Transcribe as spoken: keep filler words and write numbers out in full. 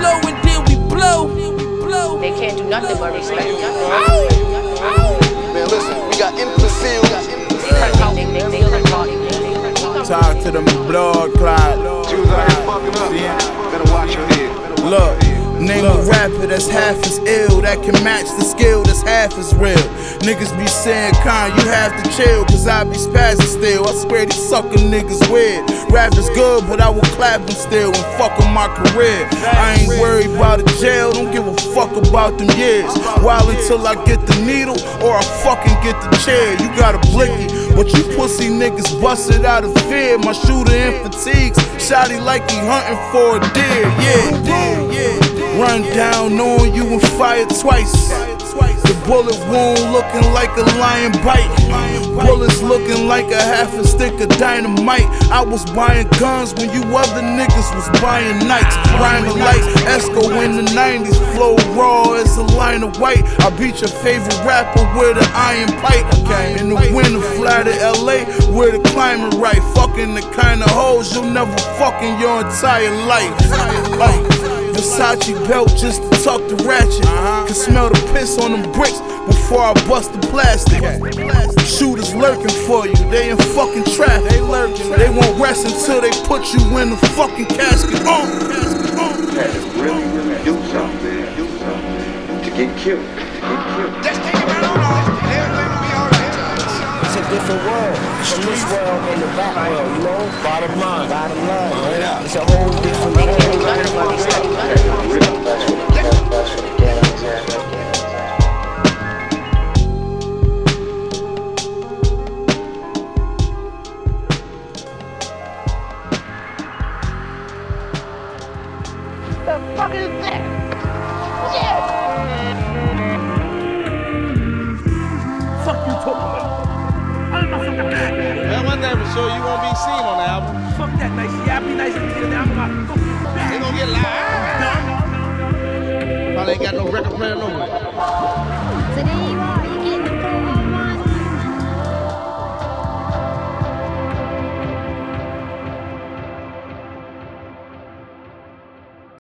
flow and then we blow. They can't do nothing but respect. Man, listen, we got infancy. Talk to them blood clot. Jews out here fucking up. Better watch your head. Look, name a rapper that's half as ill, that can match the skill that's half as real. Niggas be saying, Con, you have to chill, cause I be spazzing still. I swear these sucker niggas weird. Rap is good, but I will clap them still and fuck on my career. I ain't worried about a jail, don't give a fuck about them years. While until I get the needle, or I fucking get the chair. You got a blicky, but you pussy niggas busted out of fear. My shooter in fatigues, shotty like he hunting for a deer. Yeah, deer, yeah. Run down on you and fire twice. The bullet wound looking like a lion bite. Bullets looking like a half a stick of dynamite. I was buying guns when you other niggas was buying nights. Rhyming like Esco in the nineties. Flow raw as a line of white. I beat your favorite rapper with an iron pipe. In the winter, fly to L A where the climate right. Fucking the kind of hoes you'll never fuck in your entire life. Like Versace belt just to tuck the ratchet. Can smell the piss on them bricks before I bust the plastic. Shooters lurking for you, they in fucking traffic. They lurking, they won't rest until they put you in the fucking casket. Oh. Had to really, really do something, do something to get killed. To get killed. Just take it around, everything will be alright. It's a different world from this world and the back world, you know? Bottom line, bottom line, right? It's a whole different world. The fuck is that? Yeah. Fuck you talking about? I'm not fucking bad. Man, one day for sure you won't be seen on the album. Fuck that nice. Yeah, I be nice and get the album. I'm fucking bad. They gonna get live. No, no, no, no. Probably ain't got no record player nowhere. Today